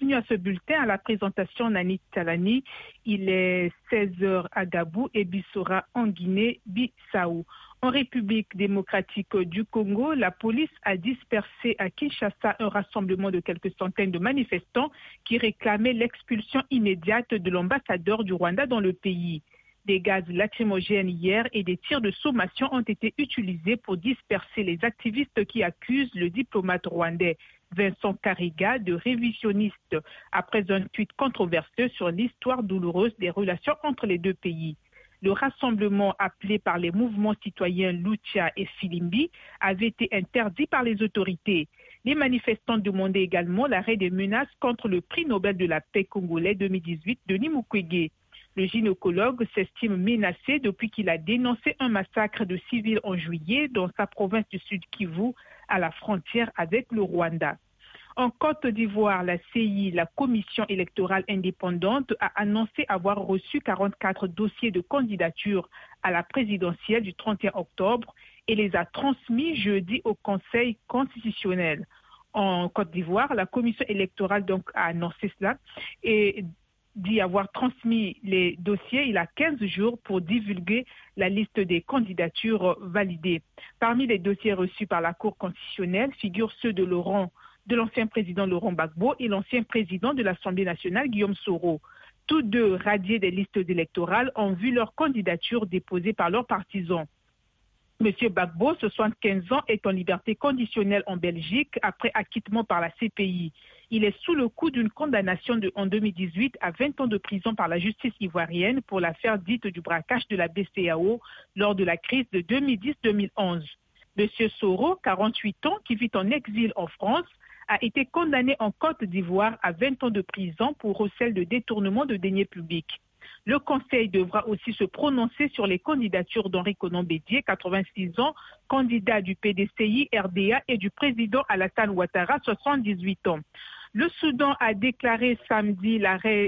continue à ce bulletin à la présentation Nani Talani. Il est 16h à Gabou et Bissora en Guinée-Bissau. En République démocratique du Congo, la police a dispersé à Kinshasa un rassemblement de quelques centaines de manifestants qui réclamaient l'expulsion immédiate de l'ambassadeur du Rwanda dans le pays. Des gaz lacrymogènes hier et des tirs de sommation ont été utilisés pour disperser les activistes qui accusent le diplomate rwandais Vincent Karega de révisionniste après un tweet controversé sur l'histoire douloureuse des relations entre les deux pays. Le rassemblement appelé par les mouvements citoyens Lucha et Filimbi avait été interdit par les autorités. Les manifestants demandaient également l'arrêt des menaces contre le prix Nobel de la paix congolais 2018 Denis Mukwege. Le gynécologue s'estime menacé depuis qu'il a dénoncé un massacre de civils en juillet dans sa province du Sud Kivu à la frontière avec le Rwanda. En Côte d'Ivoire, la CI, la Commission électorale indépendante, a annoncé avoir reçu 44 dossiers de candidature à la présidentielle du 31 octobre et les a transmis jeudi au Conseil constitutionnel. En Côte d'Ivoire, la Commission électorale a annoncé cela et dit avoir transmis les dossiers il y a 15 jours pour divulguer la liste des candidatures validées. Parmi les dossiers reçus par la Cour constitutionnelle figurent ceux de l'ancien président Laurent Gbagbo et l'ancien président de l'Assemblée nationale Guillaume Soro. Tous deux radiés des listes électorales ont vu leur candidature déposée par leurs partisans. Monsieur Gbagbo, 75 ans, est en liberté conditionnelle en Belgique après acquittement par la CPI. Il est sous le coup d'une condamnation en 2018 à 20 ans de prison par la justice ivoirienne pour l'affaire dite du braquage de la BCEAO lors de la crise de 2010-2011. Monsieur Soro, 48 ans, qui vit en exil en France, a été condamné en Côte d'Ivoire à 20 ans de prison pour recel de détournement de deniers publics. Le Conseil devra aussi se prononcer sur les candidatures d'Henri Konan Bédié, 86 ans, candidat du PDCI, RDA et du président Alassane Ouattara, 78 ans. Le Soudan a déclaré samedi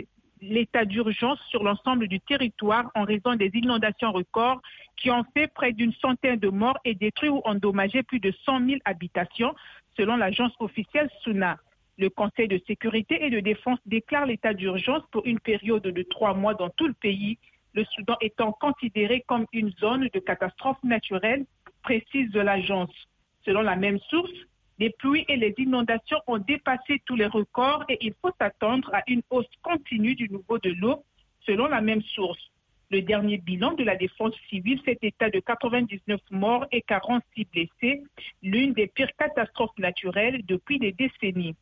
l'état d'urgence sur l'ensemble du territoire en raison des inondations records qui ont fait près d'une centaine de morts et détruit ou endommagé plus de 100 000 habitations, selon l'agence officielle SUNA. Le Conseil de sécurité et de défense déclare l'état d'urgence pour une période de 3 mois dans tout le pays, le Soudan étant considéré comme une zone de catastrophe naturelle, précise l'agence. Selon la même source, les pluies et les inondations ont dépassé tous les records et il faut s'attendre à une hausse continue du niveau de l'eau, selon la même source. Le dernier bilan de la défense civile fait état de 99 morts et 46 blessés, l'une des pires catastrophes naturelles depuis des décennies.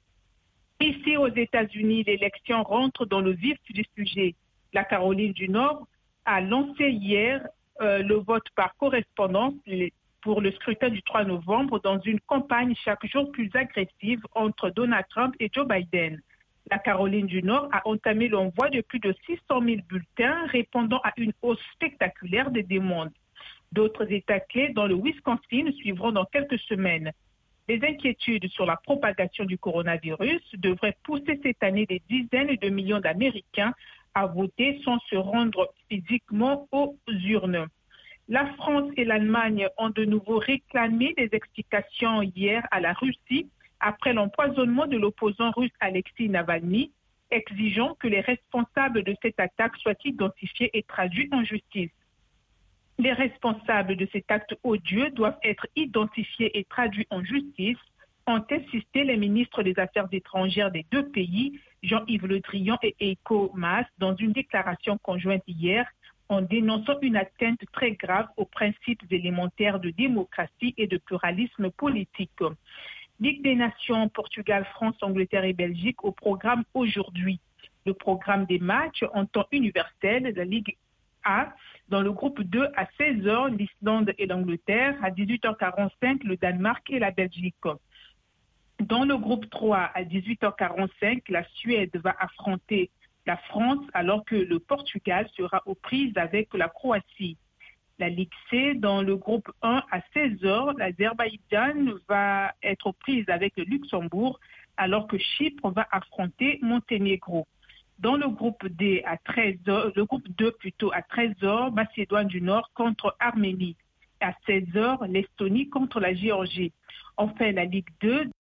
Ici aux États-Unis, l'élection rentre dans le vif du sujet. La Caroline du Nord a lancé hier le vote par correspondance pour le scrutin du 3 novembre dans une campagne chaque jour plus agressive entre Donald Trump et Joe Biden. La Caroline du Nord a entamé l'envoi de plus de 600 000 bulletins répondant à une hausse spectaculaire des demandes. D'autres États clés dans le Wisconsin suivront dans quelques semaines. Les inquiétudes sur la propagation du coronavirus devraient pousser cette année des dizaines de millions d'Américains à voter sans se rendre physiquement aux urnes. La France et l'Allemagne ont de nouveau réclamé des explications hier à la Russie après l'empoisonnement de l'opposant russe Alexei Navalny, exigeant que les responsables de cette attaque soient identifiés et traduits en justice. Les responsables de cet acte odieux doivent être identifiés et traduits en justice, ont insisté les ministres des Affaires étrangères des deux pays, Jean-Yves Le Drian et Heiko Maas, dans une déclaration conjointe hier, en dénonçant une atteinte très grave aux principes élémentaires de démocratie et de pluralisme politique. Ligue des Nations, Portugal, France, Angleterre et Belgique au programme aujourd'hui. Le programme des matchs en temps universel, la Ligue A, dans le groupe 2 à 16h, l'Islande et l'Angleterre, à 18h45, le Danemark et la Belgique. Dans le groupe 3, à 18h45, la Suède va affronter la France alors que le Portugal sera aux prises avec la Croatie. La Ligue C, dans le groupe 1 à 16h, l'Azerbaïdjan va être aux prises avec le Luxembourg alors que Chypre va affronter Monténégro. Dans le groupe D à 13h, le groupe 2 plutôt à 13h, Macédoine du Nord contre Arménie. À 16h, l'Estonie contre la Géorgie. Enfin, la Ligue 2